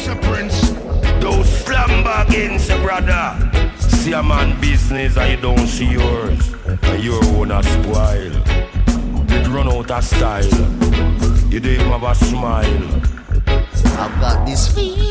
Those slumber against your brother. See a man business and you don't see yours, and your own a spoil. It run out of style. You don't even have a smile. I've got this feeling